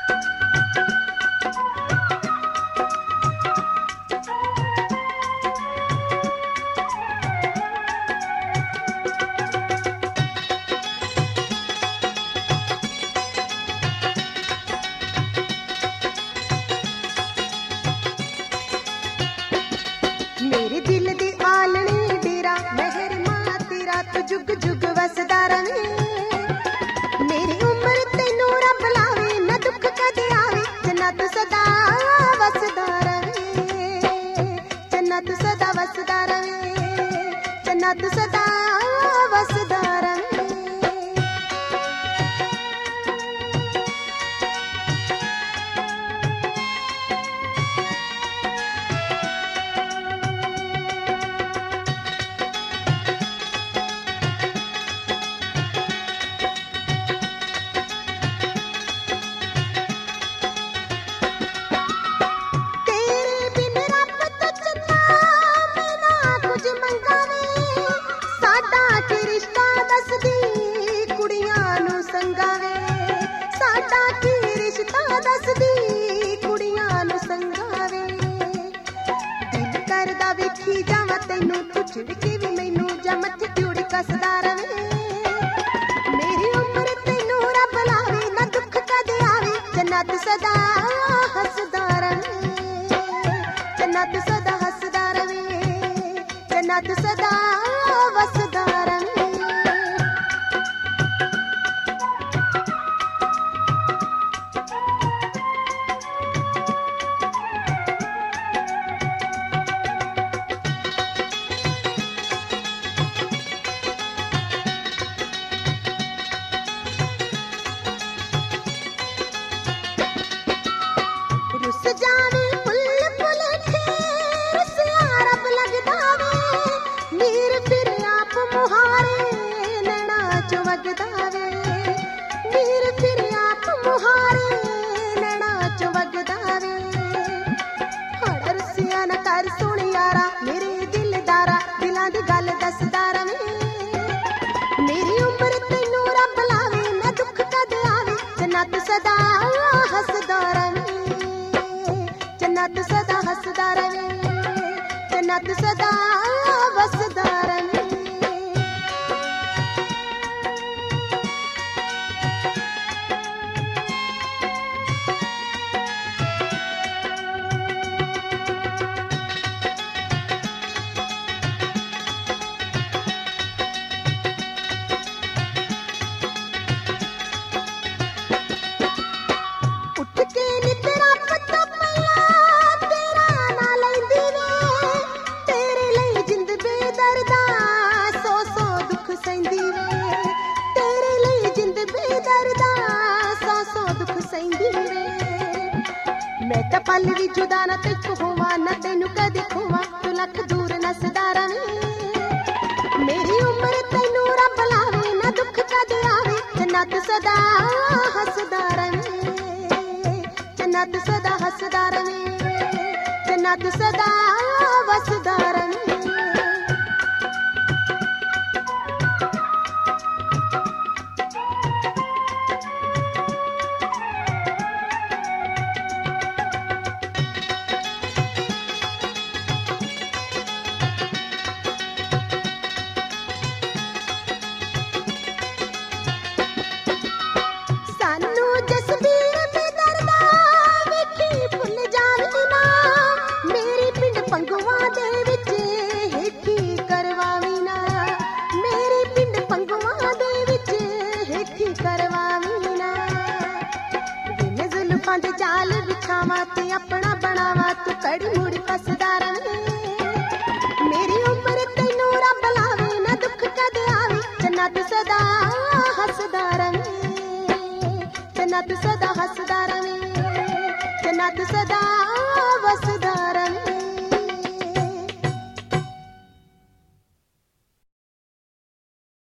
मेरे दिल दी आलनी डेरा मेहर मां तेरा तू जुग जुग वसदा रवे। मेरी उम्र तैनू रब लावे ना दुख कदे आवे जन्नत सदा वसदा रवे। जन्नत सदा वसदा रवे। जन्नत सदा वसदा रवे। वेखी जावा तैनू तू छिड़के भी मैनू जमत क्यूड़ी कसदा रवे। मेरी उम्र तैनू रब लावे ना दुख कदे आवे जन्नत सदा हसदा रवे। जन्नत सदा हसदा रवे। जन्नत सदा वसदा रवे। जावे पुल पुल ठेर से आरब लगदा वे। मीर फिर आप मुहारे नैना चो वगदा वे। मीर फिर आप मुहारे नैना चो वगदा वे। हड़ रसिया न कर सुन यारा मेरे दिलदारा दिलां दी गल दसदा रवे। मेरी उम्र तैनू रब लावे ना दुख कदे आवे जन्नत सदा हसदा रवे। जन्नत सदा हसदा रवे। जन्नत सदा वसदा रवे। उठ के नितरा पत्ता पल भी जुदा न तेको होवा न तेनू कदी खोवा तू लख दूर नसदा रवे। मेरी उम्र तैनू रब लावे ना दुख कदे आवे जन्नत सदा हसदा रवे। जन्नत सदा हसदा रवे। जन्नत सदा वसदा रवे। जाल बिछावा ते अपना बनावा तू कड़ी मुड़ी फसदा रवे। मेरी उम्र तैनू रब लावे ना दुख कदे आवे जन्नत सदा हसदा रवे। जन्नत सदा हसदा रवे। जन्नत सदा वसदा